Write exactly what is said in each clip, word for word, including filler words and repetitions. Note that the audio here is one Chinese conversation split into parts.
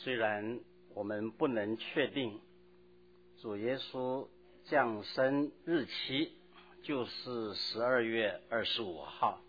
虽然我们不能确定主耶稣降生日期就是十二月二十五号，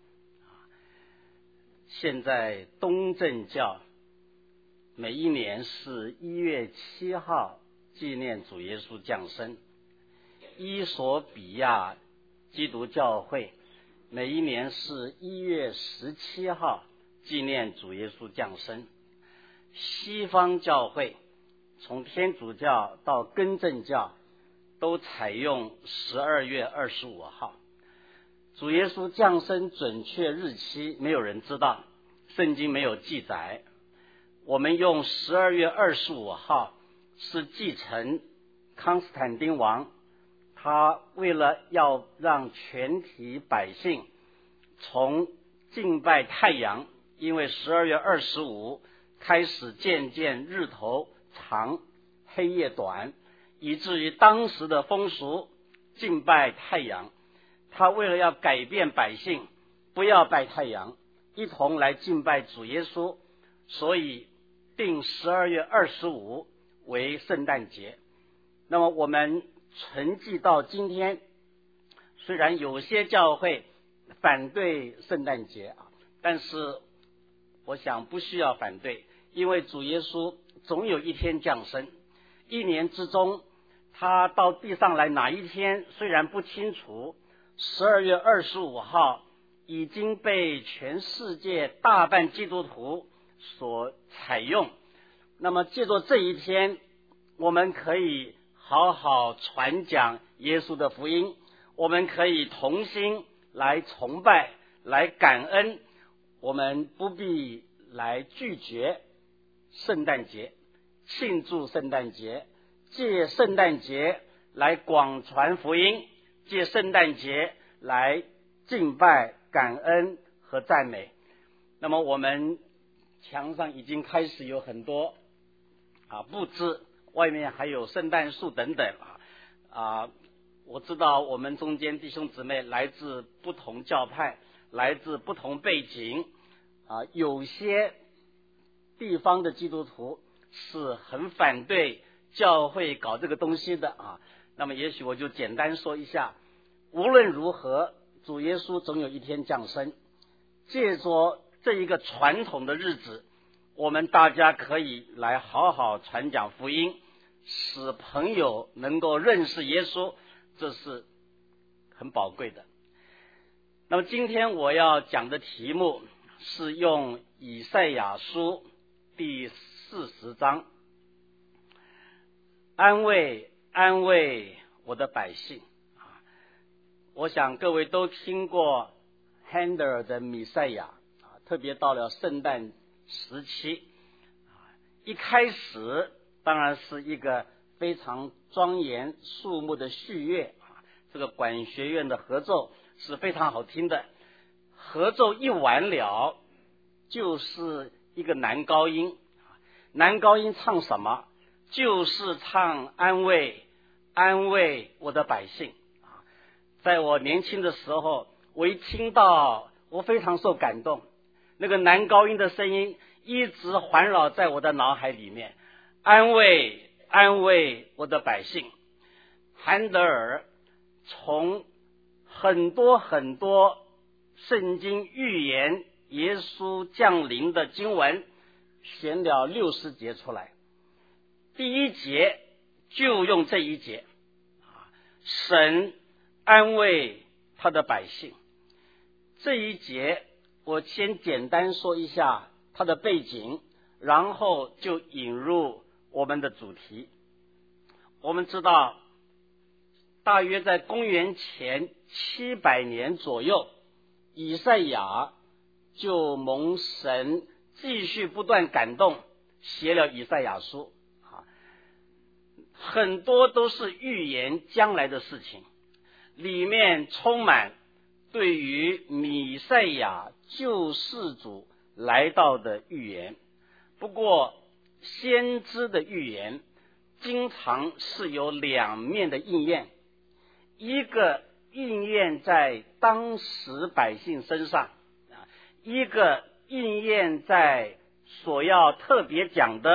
现在东正教每一年是一月七号纪念主耶稣降生，伊索比亚基督教会每一年是一月十七号纪念主耶稣降生。西方教会从天主教到更正教都采用十二月二十五号。主耶稣降生准确日期没有人知道，圣经没有记载。我们用十二月二十五号是继承康斯坦丁王，他为了要让全体百姓从敬拜太阳，因为十二月二十五开始渐渐日头长黑夜短，以至于当时的风俗敬拜太阳，他为了要改变百姓不要拜太阳，一同来敬拜主耶稣，所以定十二月二十五为圣诞节。那么我们存记到今天，虽然有些教会反对圣诞节啊，但是我想不需要反对，因为主耶稣总有一天降生，一年之中他到地上来哪一天虽然不清楚，十二月二十五号已经被全世界大半基督徒所采用。那么借着这一天，我们可以好好传讲耶稣的福音，我们可以同心来崇拜来感恩，我们不必来拒绝圣诞节，庆祝圣诞节，借圣诞节来广传福音，借圣诞节来敬拜感恩和赞美。那么我们墙上已经开始有很多啊布置，外面还有圣诞树等等啊啊！我知道我们中间弟兄姊妹来自不同教派，来自不同背景啊，有些地方的基督徒是很反对教会搞这个东西的啊。那么也许我就简单说一下，无论如何，主耶稣总有一天降生，借着这一个传统的日子，我们大家可以来好好传讲福音，使朋友能够认识耶稣，这是很宝贵的。那么今天我要讲的题目是用以赛亚书第四十章，安慰安慰我的百姓。我想各位都听过 Handel 的弥赛亚，特别到了圣诞时期，一开始当然是一个非常庄严肃穆的序乐，这个管学院的合奏是非常好听的，合奏一完了就是一个男高音，男高音唱什么？就是唱安慰安慰我的百姓。在我年轻的时候，我一听到我非常受感动，那个男高音的声音一直环绕在我的脑海里面，安慰安慰我的百姓。韩德尔从很多很多圣经预言耶稣降临的经文选了六十节出来，第一节就用这一节，神安慰他的百姓。这一节我先简单说一下它的背景，然后就引入我们的主题。我们知道大约在公元前七百年左右，以赛亚就蒙神继续不断感动，写了以赛亚书，很多都是预言将来的事情，里面充满对于弥赛亚救世主来到的预言。不过先知的预言经常是有两面的应验，一个应验在当时百姓身上，一个应验在所要特别讲的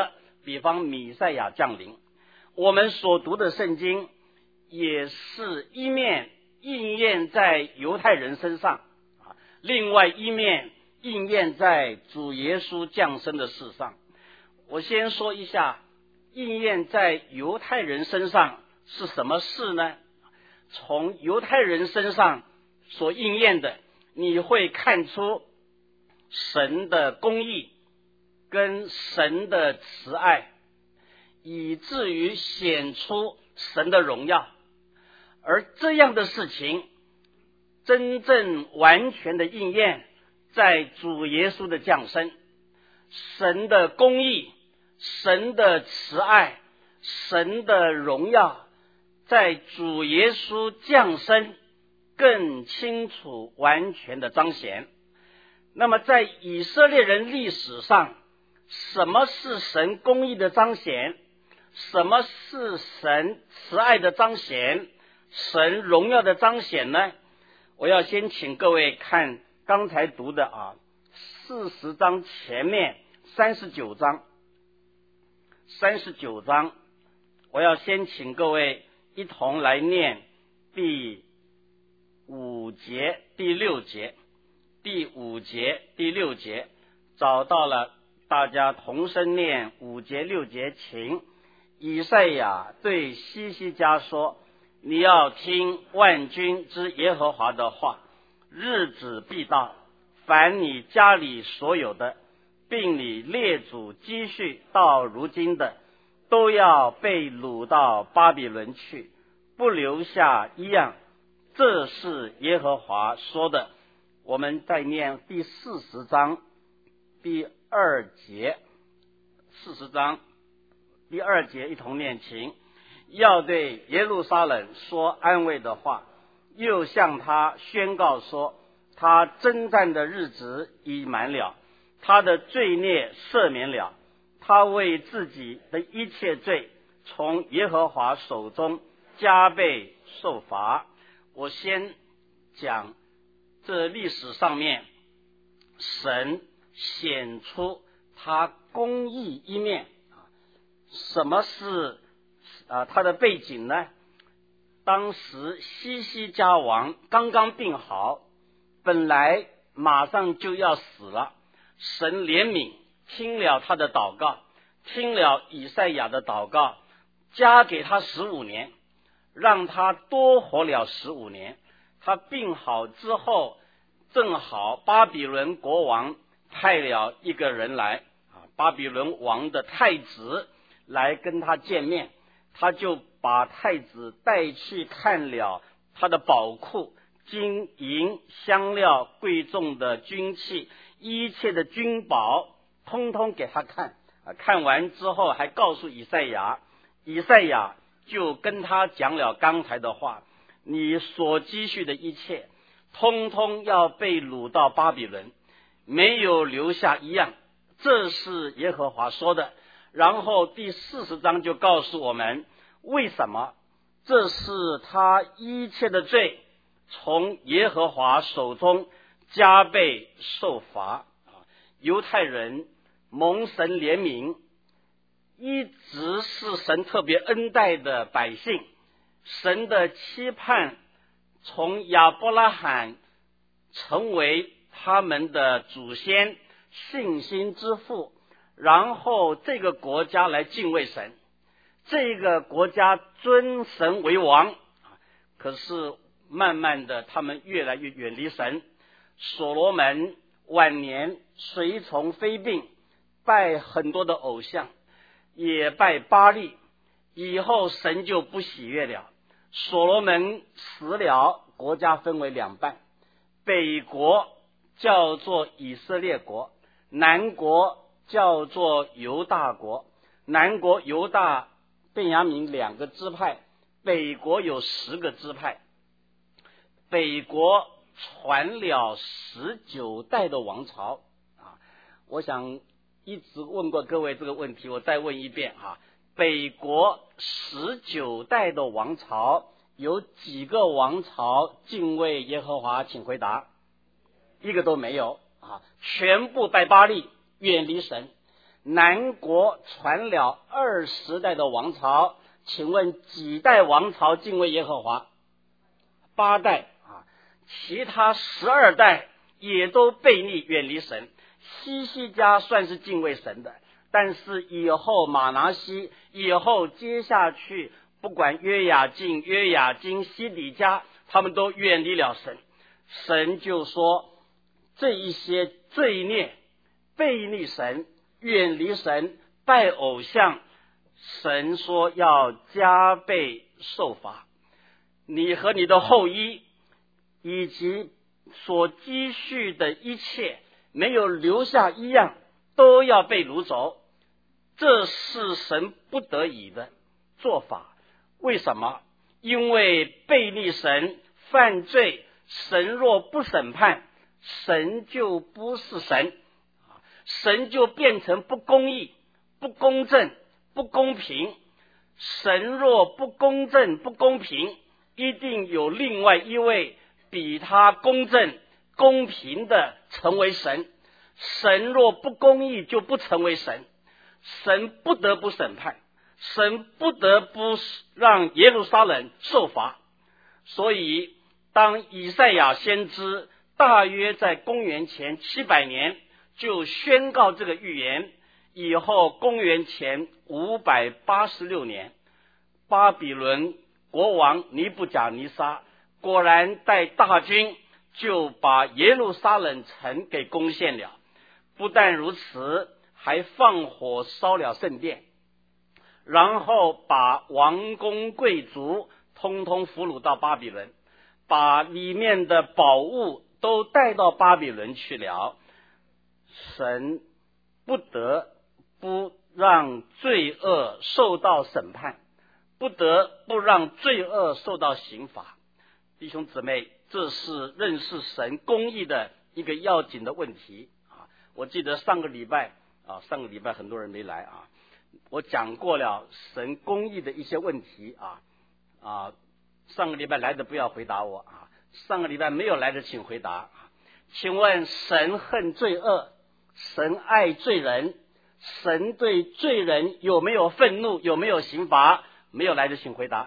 比方弥赛亚降临，我们所读的圣经也是一面应验在犹太人身上，另外一面应验在主耶稣降生的事上。我先说一下应验在犹太人身上是什么事呢？从犹太人身上所应验的，你会看出神的公义跟神的慈爱，以至于显出神的荣耀。而这样的事情真正完全的应验在主耶稣的降生，神的公义、神的慈爱、神的荣耀在主耶稣降生更清楚完全的彰显。那么在以色列人历史上，什么是神公义的彰显？什么是神慈爱的彰显？神荣耀的彰显呢？我要先请各位看刚才读的啊，四十章前面三十九章，三十九章，我要先请各位一同来念第五节、第六节，第五节、第六节，找到了，大家同声念五节、六节，请。以赛亚对希西家说：你要听万军之耶和华的话，日子必到，凡你家里所有的，并你列祖积蓄到如今的，都要被掳到巴比伦去，不留下一样。这是耶和华说的。我们再念第四十章第二节，四十章第二节一同念，请。要对耶路撒冷说安慰的话，又向他宣告说，他征战的日子已满了，他的罪孽赦免了，他为自己的一切罪从耶和华手中加倍受罚。我先讲这历史上面神显出他公义一面。什么是啊，他的背景呢？当时西西家王刚刚病好，本来马上就要死了，神怜悯，听了他的祷告，听了以赛亚的祷告，加给他十五年，让他多活了十五年。他病好之后，正好巴比伦国王派了一个人来，啊，巴比伦王的太子来跟他见面，他就把太子带去看了他的宝库，金银香料贵重的军器，一切的军宝通通给他看。看完之后还告诉以赛亚，以赛亚就跟他讲了刚才的话，你所积蓄的一切通通要被掳到巴比伦，没有留下一样，这是耶和华说的。然后第四十章就告诉我们为什么，这是他一切的罪从耶和华手中加倍受罚。犹太人蒙神怜悯，一直是神特别恩待的百姓，神的期盼从亚伯拉罕成为他们的祖先，信心之父，然后这个国家来敬畏神，这个国家尊神为王。可是慢慢的他们越来越远离神，所罗门晚年随从非病，拜很多的偶像，也拜巴力，以后神就不喜悦了。所罗门死了，国家分为两半，北国叫做以色列国，南国叫做犹大国。南国犹大便雅悯两个支派，北国有十个支派。北国传了十九代的王朝啊！我想一直问过各位这个问题，我再问一遍啊！北国十九代的王朝有几个王朝敬畏耶和华？请回答。一个都没有啊！全部拜巴力，远离神。 南国传了二十代的王朝，请问几代王朝敬畏耶和华？八代啊，其他十二代也都悖逆远离神。西西家算是敬畏神的，但是以后马拿西，以后接下去不管约雅敬、约雅金、西底家，他们都远离了神。神就说这一些罪孽、悖逆神、远离神、拜偶像，神说要加倍受罚。你和你的后裔以及所积蓄的一切，没有留下一样，都要被掳走。这是神不得已的做法。为什么？因为悖逆神、犯罪，神若不审判，神就不是神，神就变成不公义、不公正、不公平。神若不公正、不公平，一定有另外一位比他公正、公平的成为神。神若不公义，就不成为神。神不得不审判，神不得不让耶路撒冷受罚。所以当以赛亚先知大约在公元前七百年就宣告这个预言，以后公元前五百八十六年，巴比伦国王尼布甲尼撒果然带大军就把耶路撒冷城给攻陷了。不但如此，还放火烧了圣殿，然后把王公贵族通通俘虏到巴比伦，把里面的宝物都带到巴比伦去了。神不得不让罪恶受到审判，不得不让罪恶受到刑罚。弟兄姊妹，这是认识神公义的一个要紧的问题啊！我记得上个礼拜啊，上个礼拜很多人没来啊，我讲过了神公义的一些问题啊啊，上个礼拜来的不要回答我啊，上个礼拜没有来的请回答。请问神恨罪恶，神爱罪人，神对罪人有没有愤怒，有没有刑罚？没有来的请回答。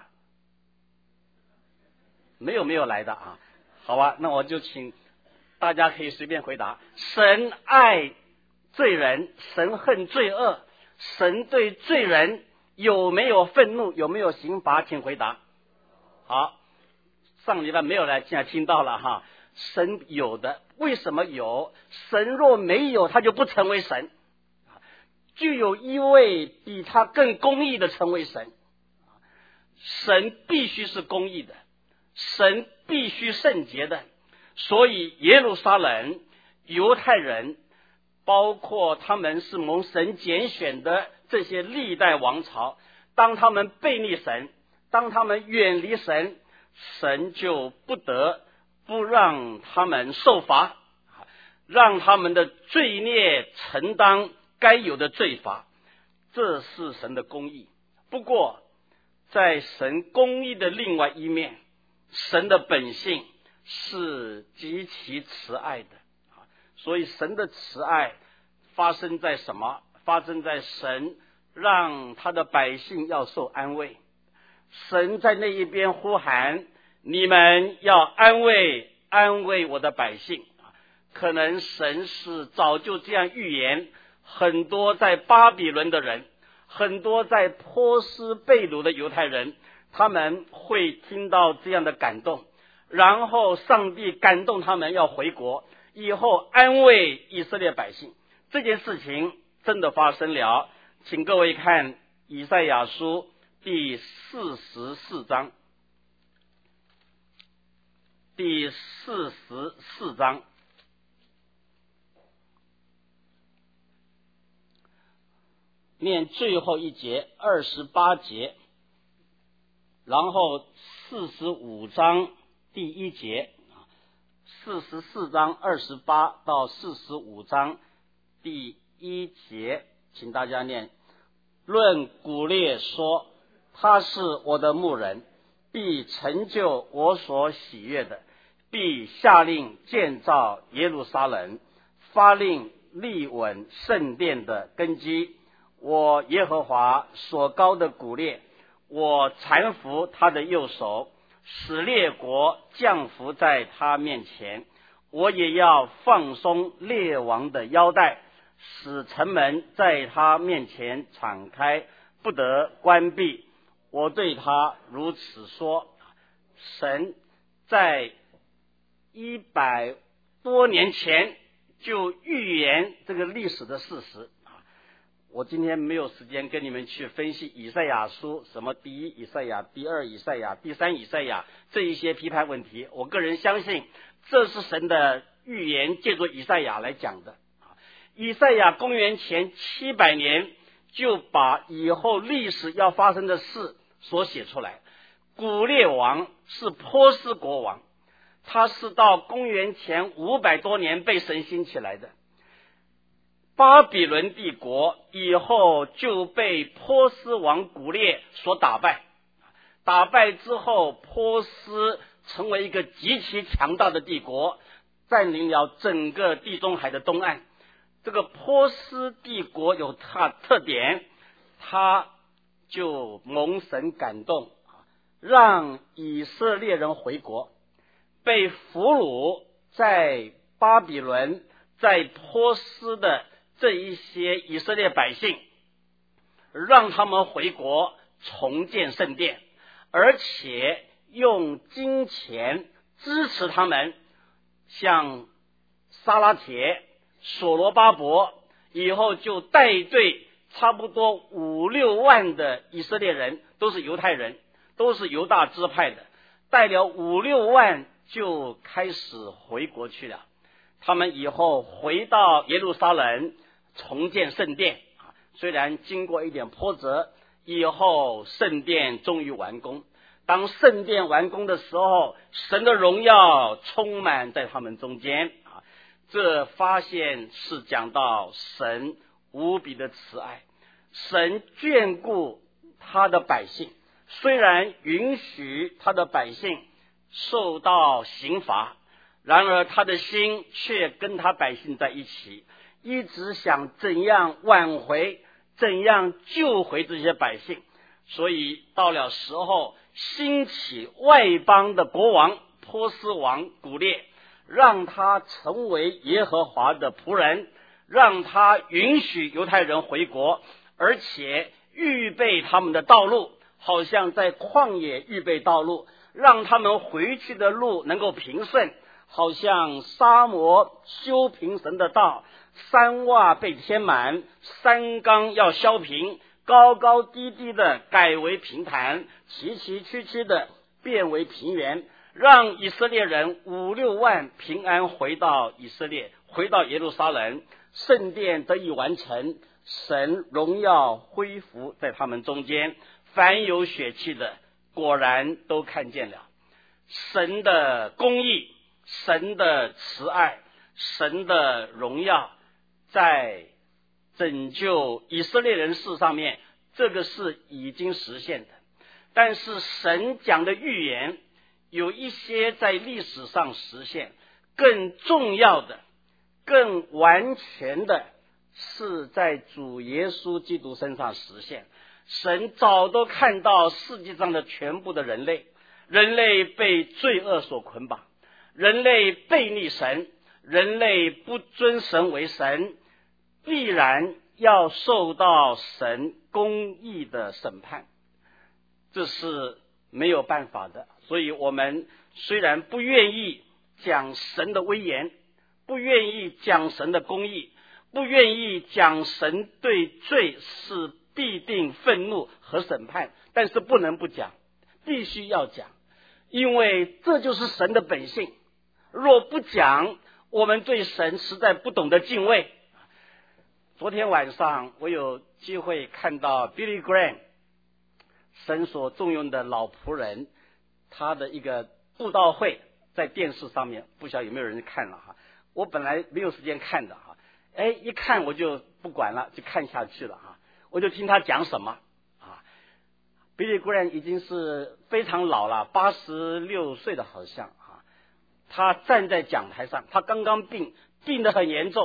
没有没有来的啊，好吧，那我就请大家可以随便回答。神爱罪人，神恨罪恶，神对罪人有没有愤怒，有没有刑罚？请回答。好，上礼拜没有来，现在听到了哈。神有的，为什么有？神若没有，他就不成为神。具有一位比他更公义的成为神。神必须是公义的，神必须圣洁的。所以耶路撒冷犹太人，包括他们是蒙神拣选的这些历代王朝，当他们悖逆神，当他们远离神，神就不得不让他们受罚，让他们的罪孽承担该有的罪罚。这是神的公义。不过在神公义的另外一面，神的本性是极其慈爱的。所以神的慈爱发生在什么？发生在神让他的百姓要受安慰。神在那一边呼喊，你们要安慰安慰我的百姓。可能神是早就这样预言，很多在巴比伦的人，很多在波斯被掳的犹太人，他们会听到这样的感动，然后上帝感动他们要回国，以后安慰以色列百姓。这件事情真的发生了，请各位看以赛亚书第四十四章，第四十四章念最后一节二十八节，然后四十五章第一节，四十四章二十八到四十五章第一节，请大家念。论古列说，他是我的牧人，必成就我所喜悦的，必下令建造耶路撒冷，发令立稳圣殿的根基。我耶和华所高的古列，我搀扶他的右手，使列国降服在他面前。我也要放松列王的腰带，使城门在他面前敞开，不得关闭。我对他如此说。神在一百多年前就预言这个历史的事实。我今天没有时间跟你们去分析以赛亚书什么第一以赛亚、第二以赛亚、第三以赛亚这一些批判问题。我个人相信这是神的预言，借着以赛亚来讲的。以赛亚公元前七百年就把以后历史要发生的事所写出来。古列王是波斯国王，他是到公元前五百多年被神兴起来的。巴比伦帝国以后就被波斯王古列所打败，打败之后，波斯成为一个极其强大的帝国，占领了整个地中海的东岸。这个波斯帝国有它特点，他就蒙神感动，让以色列人回国，被俘虏在巴比伦、在波斯的这一些以色列百姓，让他们回国重建圣殿，而且用金钱支持他们，像撒拉铁、所罗巴伯以后就带队差不多五六万的以色列人，都是犹太人，都是犹大支派的，带了五六万就开始回国去了。他们以后回到耶路撒冷重建圣殿，虽然经过一点波折，以后圣殿终于完工。当圣殿完工的时候，神的荣耀充满在他们中间。这发现是讲到神无比的慈爱，神眷顾他的百姓，虽然允许他的百姓受到刑罚，然而他的心却跟他百姓在一起，一直想怎样挽回，怎样救回这些百姓。所以到了时候，兴起外邦的国王波斯王古列，让他成为耶和华的仆人，让他允许犹太人回国，而且预备他们的道路，好像在旷野预备道路，让他们回去的路能够平顺，好像沙漠修平神的道，山洼被填满，山冈要削平，高高低低的改为平坦，崎崎岖岖的变为平原，让以色列人五六万平安回到以色列，回到耶路撒冷，圣殿得以完成，神荣耀恢复在他们中间。凡有血气的果然都看见了神的公义，神的慈爱，神的荣耀在拯救以色列人事上面，这个是已经实现的。但是神讲的预言有一些在历史上实现，更重要的更完全的是在主耶稣基督身上实现。神早都看到世界上的全部的人类，人类被罪恶所捆绑，人类背逆神，人类不尊神为神，必然要受到神公义的审判，这是没有办法的。所以我们虽然不愿意讲神的威严，不愿意讲神的公义，不愿意讲神对罪是必定愤怒和审判，但是不能不讲，必须要讲，因为这就是神的本性。若不讲，我们对神实在不懂得敬畏。昨天晚上我有机会看到 Billy Graham 神所重用的老仆人，他的一个布道会在电视上面，不晓得有没有人看了哈。我本来没有时间看的哈，哎，一看我就不管了，就看下去了哈。我就听他讲什么啊 ，Billy Graham 已经是非常老了，八十六岁的好像啊。他站在讲台上，他刚刚病，病得很严重，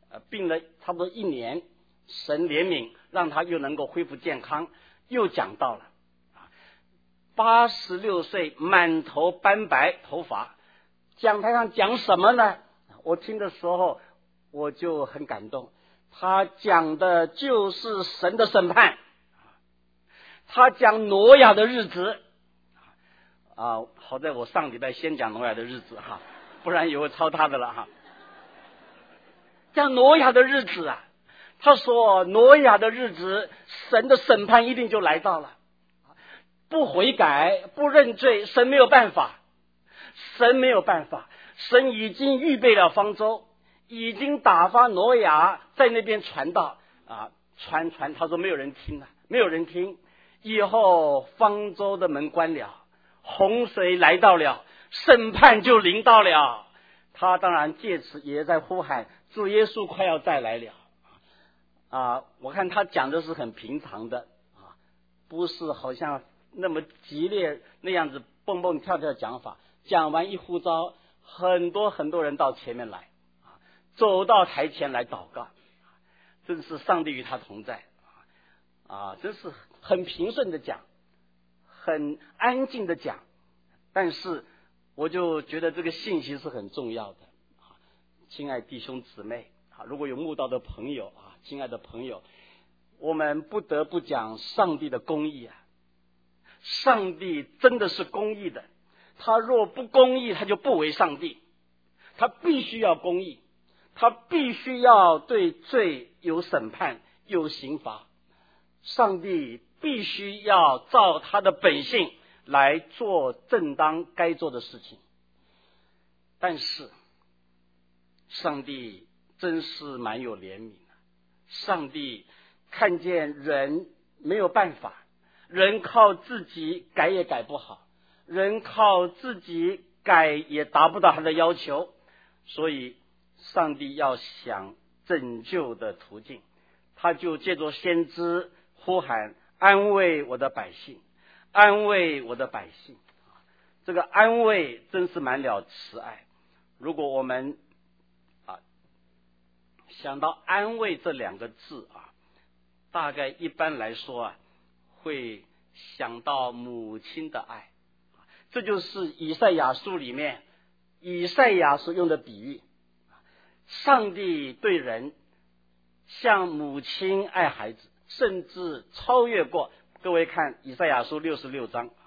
呃，病了差不多一年，神怜悯让他又能够恢复健康，又讲到了八十六岁满头斑白头发，讲台上讲什么呢？我听的时候我就很感动，他讲的就是神的审判，他讲挪亚的日子啊，好在我上礼拜先讲挪亚的日子哈，不然也会抄他的了哈。讲挪亚的日子啊，他说挪亚的日子，神的审判一定就来到了。不悔改不认罪，神没有办法，神没有办法，神已经预备了方舟，已经打发挪亚在那边传道啊，传传，他说没有人听了，没有人听。以后方舟的门关了，洪水来到了，审判就临到了。他当然借此也在呼喊主耶稣快要再来了啊！我看他讲的是很平常的啊，不是好像那么激烈那样子蹦蹦跳跳的讲法。讲完一呼召，很多很多人到前面来啊，走到台前来祷告，真是上帝与他同在啊！真是很平顺的讲，很安静的讲，但是我就觉得这个信息是很重要的啊！亲爱弟兄姊妹啊，如果有慕道的朋友啊，亲爱的朋友，我们不得不讲上帝的公义啊！上帝真的是公义的，他若不公义，他就不为上帝，他必须要公义，他必须要对罪有审判有刑罚，上帝必须要照他的本性来做正当该做的事情。但是上帝真是蛮有怜悯的，上帝看见人没有办法，人靠自己改也改不好，人靠自己改也达不到他的要求，所以上帝要想拯救的途径，他就借着先知呼喊安慰我的百姓，安慰我的百姓。这个安慰真是满了慈爱。如果我们啊想到安慰这两个字啊，大概一般来说啊会想到母亲的爱，这就是以赛亚书里面以赛亚所用的比喻，上帝对人像母亲爱孩子，甚至超越过。各位看以赛亚书六十六章，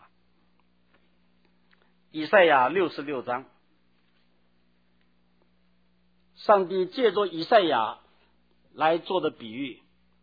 以赛亚六十六章，上帝借着以赛亚来做的比喻，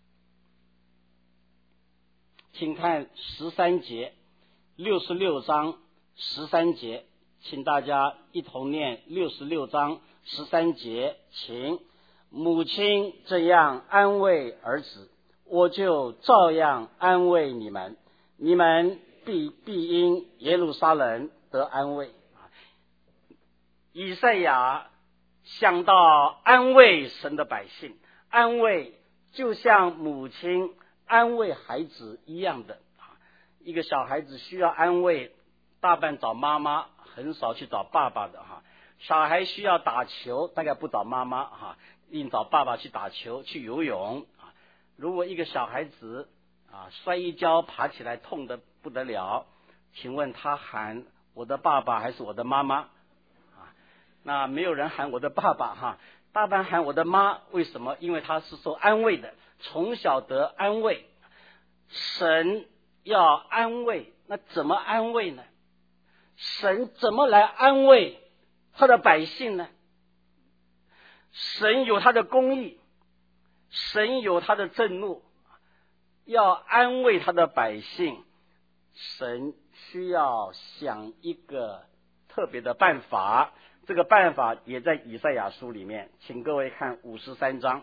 请看十三节，六十六章十三节，请大家一同念六十六章十三节，请母亲这样安慰儿子，我就照样安慰你们，你们必必因耶路撒冷得安慰。以赛亚想到安慰神的百姓，安慰就像母亲安慰孩子一样的。一个小孩子需要安慰，大半找妈妈，很少去找爸爸的哈。小孩需要打球，大概不找妈妈哈，一定找爸爸去打球去游泳。如果一个小孩子啊摔一跤爬起来痛得不得了，请问他喊我的爸爸还是我的妈妈啊？那没有人喊我的爸爸哈，大半喊我的妈。为什么？因为他是受安慰的，从小得安慰。神要安慰，那怎么安慰呢？神怎么来安慰他的百姓呢？神有他的公义，神有他的震怒，要安慰他的百姓，神需要想一个特别的办法。这个办法也在以赛亚书里面，请各位看五十三章，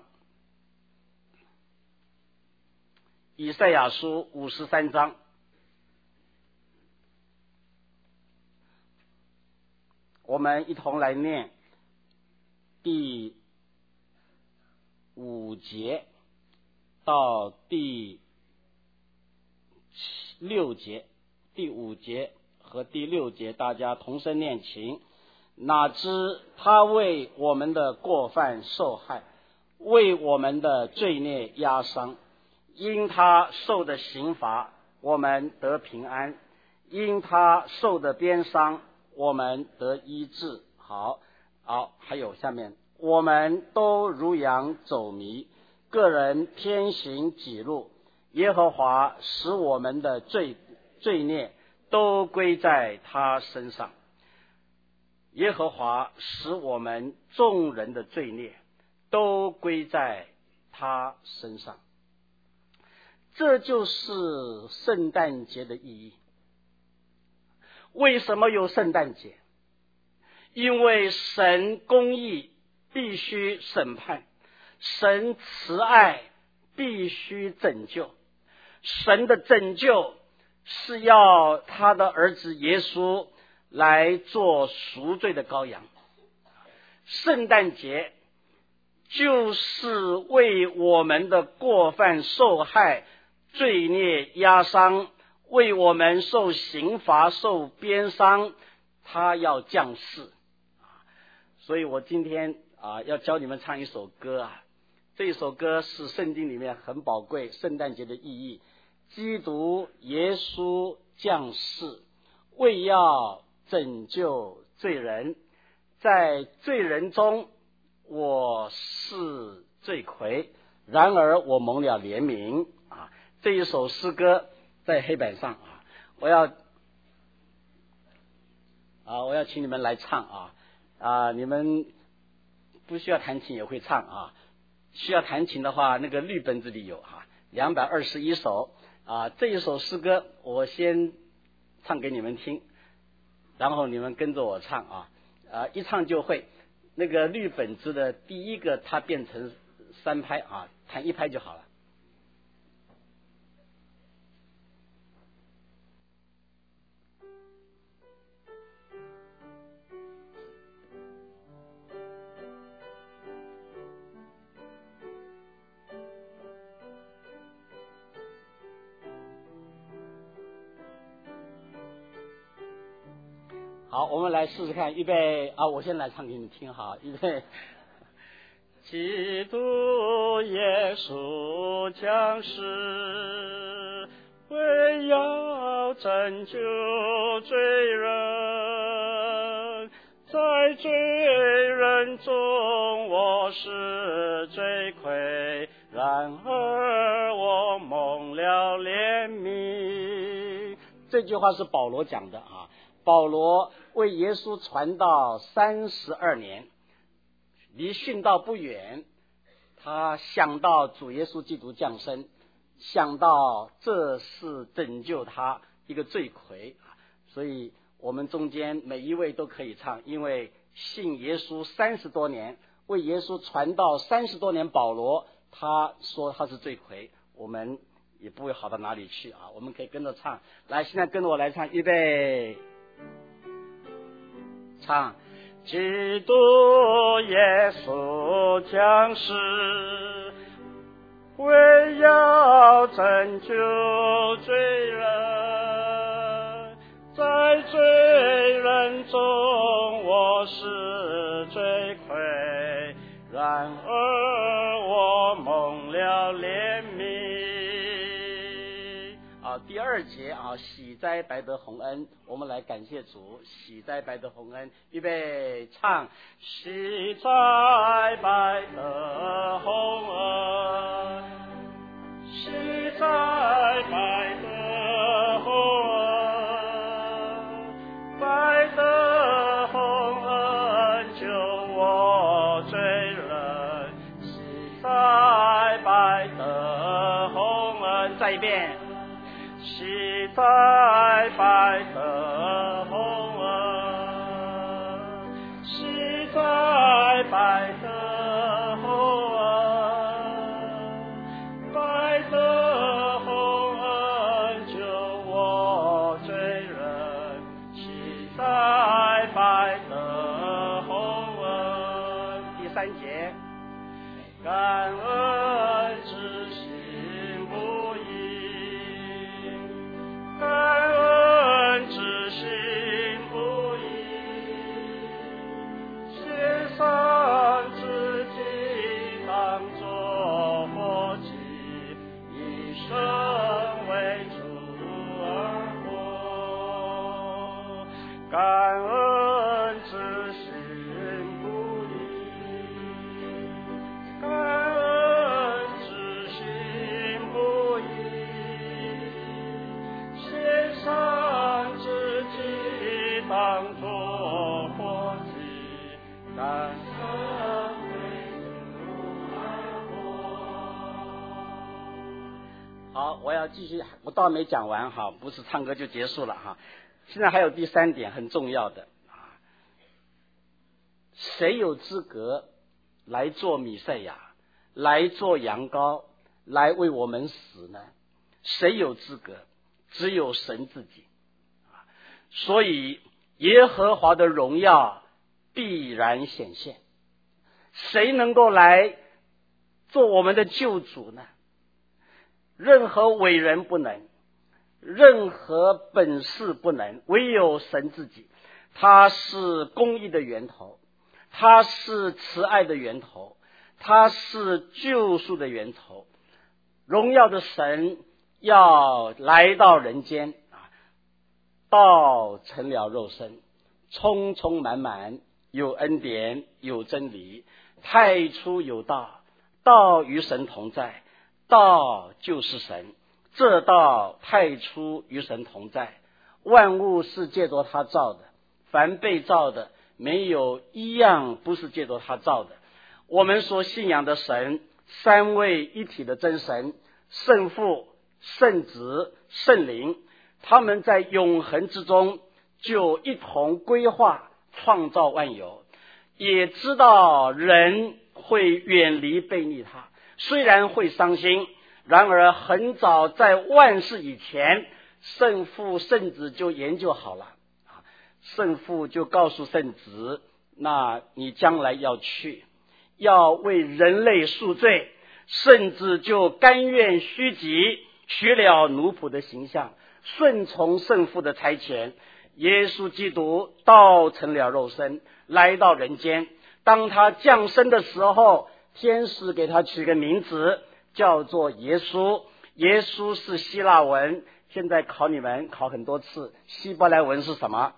以赛亚书五十三章，我们一同来念第五节到第六节，第五节和第六节大家同声念，请。哪知他为我们的过犯受害， 为我们的罪孽压伤，因他受的刑罚，我们得平安；因他受的鞭伤，我们得医治。好，好，还有下面，我们都如羊走迷，个人偏行己路，耶和华使我们的罪罪孽都归在他身上。耶和华使我们众人的罪孽都归在他身上。这就是圣诞节的意义。为什么有圣诞节？因为神公义必须审判，神慈爱必须拯救。神的拯救是要他的儿子耶稣来做赎罪的羔羊。圣诞节就是为我们的过犯受害、罪孽压伤，为我们受刑罚、受鞭伤，他要降世。所以我今天啊要教你们唱一首歌啊，这一首歌是圣经里面很宝贵圣诞节的意义。基督耶稣降世，为要拯救罪人，在罪人中我是罪魁，然而我蒙了怜悯啊！这一首诗歌在黑板上啊，我要啊，我要请你们来唱啊啊！你们不需要弹琴也会唱啊，需要弹琴的话，那个绿本子里有啊，两百二十一首啊。这一首诗歌我先唱给你们听，然后你们跟着我唱啊啊，一唱就会。那个绿本子的第一个它变成三拍啊，弹一拍就好了。好，我们来试试看，预备啊！我先来唱给你们听哈，预备。基督耶稣降世，为要拯救罪人，在罪人中我是罪魁，然而我蒙了怜悯。这句话是保罗讲的啊。保罗为耶稣传道三十二年，离殉道不远，他想到主耶稣基督降生，想到这是拯救他一个罪魁，所以我们中间每一位都可以唱，因为信耶稣三十多年，为耶稣传道三十多年，保罗他说他是罪魁，我们也不会好到哪里去啊！我们可以跟着唱，来，现在跟着我来唱，预备。唱，基督耶稣降世，为要拯救罪人，在罪人中我是罪魁，然而我蒙了怜悯。啊，第二节啊，喜哉白得洪恩，我们来感谢主，喜哉白得洪恩，预备唱，喜哉白得洪恩，喜哉白得洪恩，白得洪恩救我罪人，喜哉白得洪恩，再一遍。喜哉白得洪恩，喜哉白得洪恩，白得洪恩救我罪人，喜哉白得洪恩。第三节，感恩之心不移。感恩之心不要继续，我倒没讲完哈，不是唱歌就结束了哈。现在还有第三点很重要的啊，谁有资格来做弥赛亚，来做羊羔，来为我们死呢？谁有资格？只有神自己。所以耶和华的荣耀必然显现。谁能够来做我们的救主呢？任何伟人不能，任何本事不能，唯有神自己。他是公义的源头，他是慈爱的源头，他是救赎的源头。荣耀的神要来到人间，道成了肉身，充充满满，有恩典，有真理，太初有道，道与神同在，道就是神，这道太初与神同在，万物是借着他造的，凡被造的没有一样不是借着他造的。我们所信仰的神，三位一体的真神，圣父、圣子、圣灵，他们在永恒之中就一同规划创造万有，也知道人会远离背逆他，虽然会伤心，然而很早在万事以前，圣父圣子就研究好了。圣父就告诉圣子，那你将来要去，要为人类赎罪。圣子就甘愿虚己，取了奴仆的形象，顺从圣父的差遣。耶稣基督道成了肉身，来到人间。当他降生的时候，天使给他取个名字，叫做耶稣。耶稣是希腊文，现在考你们考很多次，希伯来文是什么？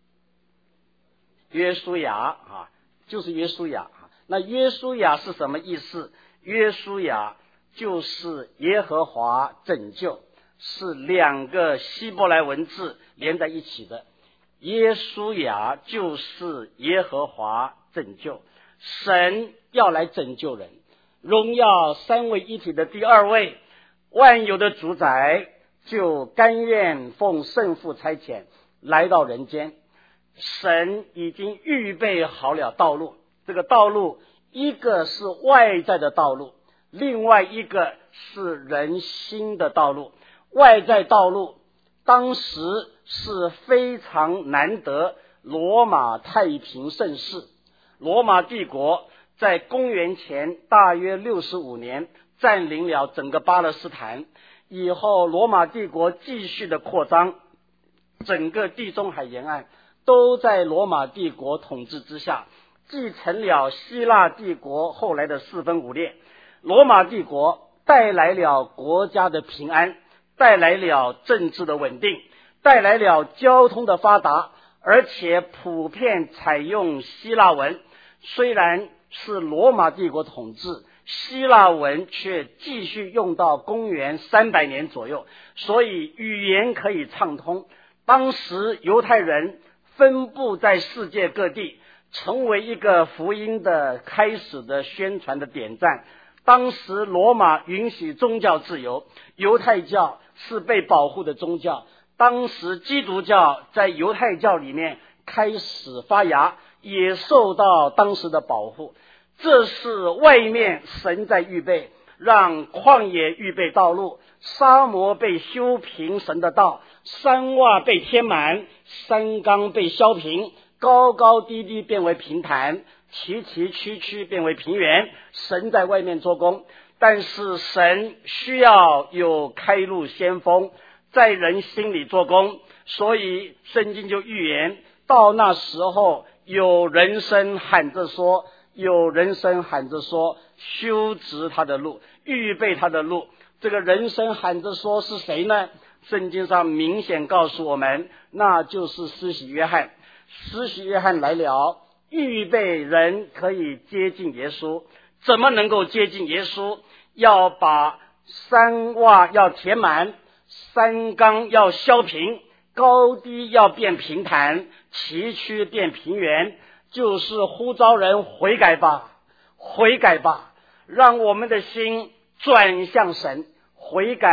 约书亚啊，就是约书亚。那约书亚是什么意思？约书亚就是耶和华拯救，是两个希伯来文字连在一起的。耶书亚就是耶和华拯救，神要来拯救人。荣耀三位一体的第二位，万有的主宰，就甘愿奉圣父差遣来到人间。神已经预备好了道路，这个道路一个是外在的道路，另外一个是人心的道路。外在道路当时是非常难得，罗马太平盛世。罗马帝国在公元前大约六十五年占领了整个巴勒斯坦以后，罗马帝国继续的扩张，整个地中海沿岸都在罗马帝国统治之下，继承了希腊帝国后来的四分五裂。罗马帝国带来了国家的平安，带来了政治的稳定，带来了交通的发达，而且普遍采用希腊文。虽然是罗马帝国统治，希腊文却继续用到公元三百年左右，所以语言可以畅通。当时犹太人分布在世界各地，成为一个福音的开始的宣传的点赞。当时罗马允许宗教自由，犹太教是被保护的宗教。当时基督教在犹太教里面开始发芽，也受到当时的保护。这是外面神在预备，让旷野预备道路，沙漠被修平神的道，山洼被填满，山冈被削平，高高低低变为平坦，崎崎岖岖变为平原。神在外面做工，但是神需要有开路先锋在人心里做工，所以圣经就预言，到那时候有人声喊着说，有人声喊着说，修直他的路，预备他的路。这个人声喊着说是谁呢？圣经上明显告诉我们，那就是施洗约翰。施洗约翰来了，预备人可以接近耶稣。怎么能够接近耶稣？要把山洼要填满，山冈要削平，高低要变平坦，崎岖变平原，就是呼召人悔改吧，悔改吧，让我们的心转向神，悔改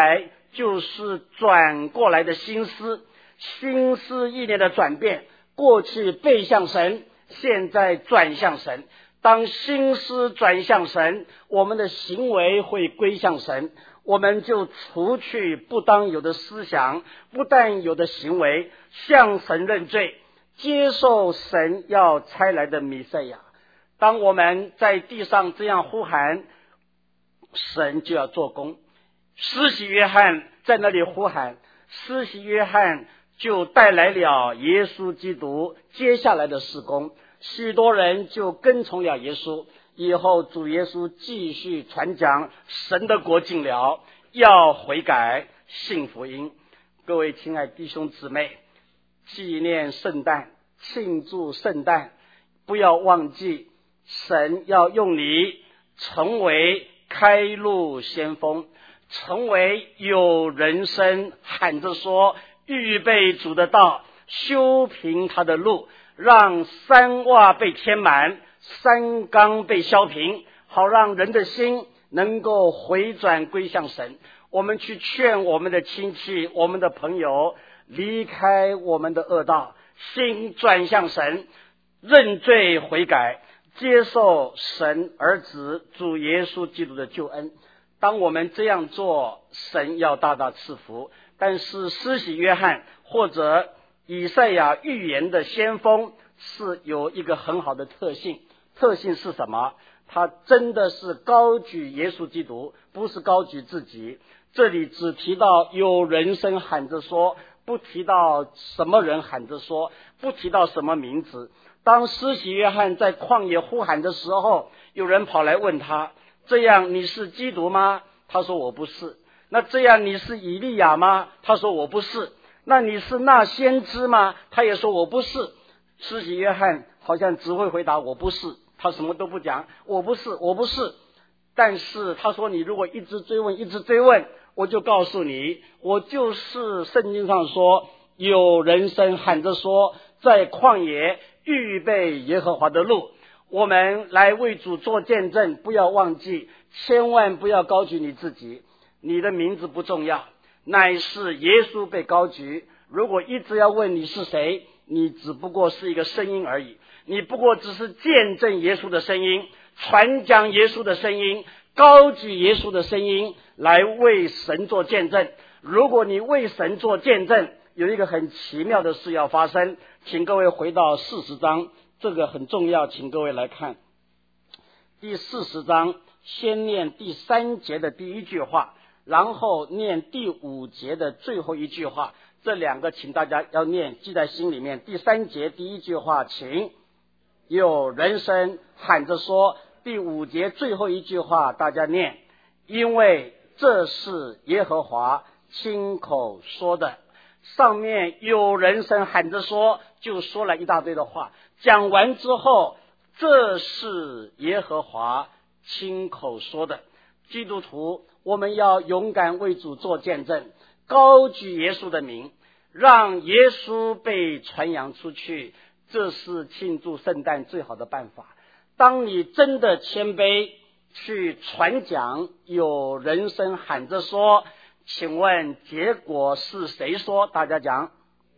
就是转过来的心思，心思意念的转变，过去背向神，现在转向神。当心思转向神，我们的行为会归向神，我们就除去不当有的思想，不但有的行为，向神认罪，接受神要差来的弥赛亚。当我们在地上这样呼喊，神就要做工。施洗约翰在那里呼喊，施洗约翰就带来了耶稣基督接下来的事工，许多人就跟从了耶稣。以后主耶稣继续传讲神的国近了，要悔改信福音。各位亲爱弟兄姊妹，纪念圣诞，庆祝圣诞，不要忘记神要用你成为开路先锋，成为有人声喊着说预备主的道，修平他的路，让山洼被填满，山冈被削平，好让人的心能够回转归向神。我们去劝我们的亲戚，我们的朋友离开我们的恶道，心转向神，认罪悔改，接受神儿子主耶稣基督的救恩。当我们这样做，神要大大赐福。但是施洗约翰或者以赛亚预言的先锋是有一个很好的特性，特性是什么？他真的是高举耶稣基督，不是高举自己。这里只提到有人声喊着说，不提到什么人喊着说，不提到什么名字。当施洗约翰在旷野呼喊的时候，有人跑来问他，这样你是基督吗？他说我不是。那这样你是以利亚吗？他说我不是。那你是那先知吗？他也说我不是。施洗约翰好像只会回答我不是，他什么都不讲，我不是我不是。但是他说你如果一直追问一直追问，我就告诉你，我就是圣经上说有人声喊着说，在旷野预备耶和华的路。我们来为主做见证，不要忘记，千万不要高举你自己，你的名字不重要，乃是耶稣被高举。如果一直要问你是谁，你只不过是一个声音而已，你不过只是见证耶稣的声音，传讲耶稣的声音，高举耶稣的声音来为神做见证。如果你为神做见证，有一个很奇妙的事要发生。请各位回到四十章，这个很重要，请各位来看第四十章，先念第三节的第一句话，然后念第五节的最后一句话，这两个请大家要念，记在心里面。第三节第一句话，请有人声喊着说，第五节最后一句话大家念，因为这是耶和华亲口说的。上面有人声喊着说，就说了一大堆的话，讲完之后，这是耶和华亲口说的。基督徒，我们要勇敢为主做见证，高举耶稣的名，让耶稣被传扬出去，这是庆祝圣诞最好的办法。当你真的谦卑去传讲，有人声喊着说，请问结果是谁说？大家讲，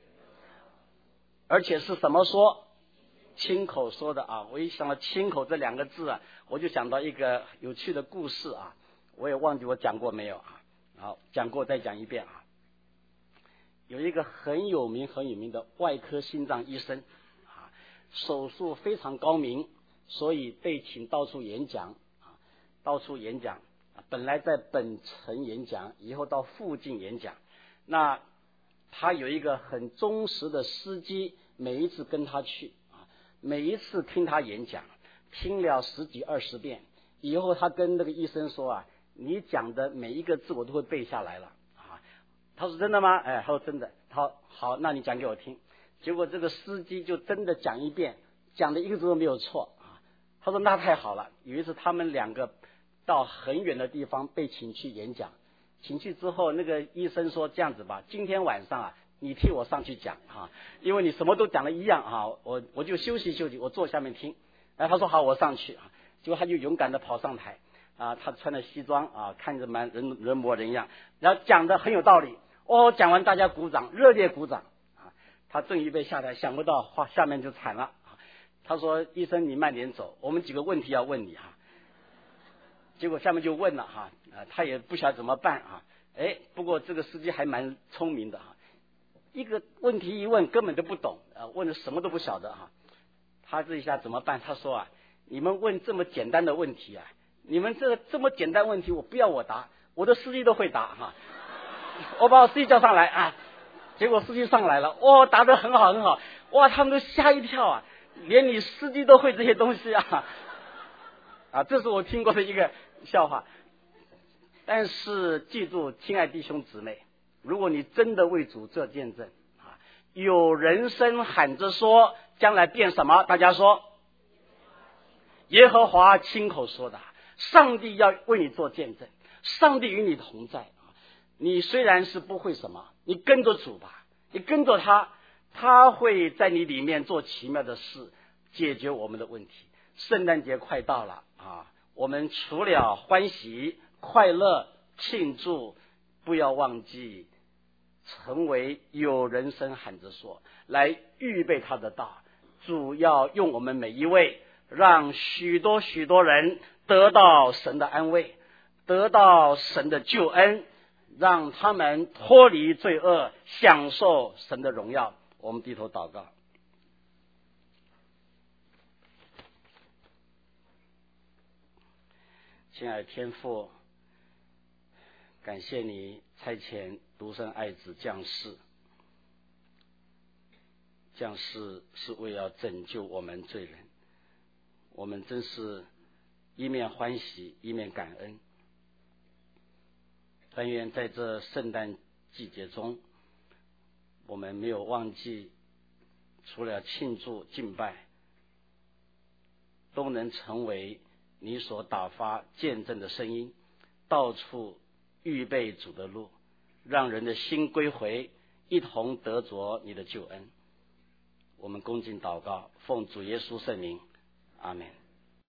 而且是什么说？亲口说的啊！我一想到亲口这两个字啊，我就想到一个有趣的故事啊，我也忘记我讲过没有啊。好，讲过再讲一遍啊。有一个很有名很有名的外科心脏医生啊，手术非常高明，所以被请到处演讲啊，到处演讲。本来在本城演讲，以后到附近演讲。那他有一个很忠实的司机，每一次跟他去啊，每一次听他演讲，听了十几二十遍以后，他跟那个医生说啊，你讲的每一个字我都会背下来了啊。他说真的吗？哎，他说真的。他说好，那你讲给我听。结果这个司机就真的讲一遍，讲的一个字都没有错啊。他说那太好了。有一次他们两个到很远的地方被请去演讲，请去之后，那个医生说这样子吧，今天晚上啊，你替我上去讲啊，因为你什么都讲的一样啊，我我就休息休息，我坐下面听。哎，他说好，我上去啊。结果他就勇敢的跑上台， 啊，他穿的西装啊，看着蛮人人模人样，然后讲的很有道理。哦，讲完大家鼓掌，热烈鼓掌啊。他正预备下台，想不到话下面就惨了。他说：“医生，你慢点走，我们几个问题要问你哈。”结果下面就问了哈，啊，他也不晓得怎么办啊。哎，不过这个司机还蛮聪明的哈，一个问题一问根本都不懂，啊，问的什么都不晓得哈。他这一下怎么办？他说啊，你们问这么简单的问题啊，你们这这么简单问题，我不要我答，我的司机都会答哈。我把我司机叫上来啊，结果司机上来了，哇，答得很好很好，哇，他们都吓一跳啊，连你司机都会这些东西啊，啊，这是我听过的一个笑话。但是记住，亲爱弟兄姊妹，如果你真的为主做见证啊，有人声喊着说，将来变什么？大家说，耶和华亲口说的，上帝要为你做见证，上帝与你同在。你虽然是不会什么，你跟着主吧，你跟着他，他会在你里面做奇妙的事，解决我们的问题。圣诞节快到了啊，我们除了欢喜、快乐、庆祝，不要忘记成为有人声喊着说，来预备他的道。主要用我们每一位，让许多许多人得到神的安慰，得到神的救恩，让他们脱离罪恶，享受神的荣耀。我们低头祷告。亲爱的天父，感谢你差遣独生爱子降世，降世是为要拯救我们罪人，我们真是一面欢喜一面感恩。但愿在这圣诞季节中，我们没有忘记，除了庆祝敬拜，都能成为你所打发见证的声音，到处预备主的路，让人的心归回，一同得着你的救恩。我们恭敬祷告，奉主耶稣圣名，阿们。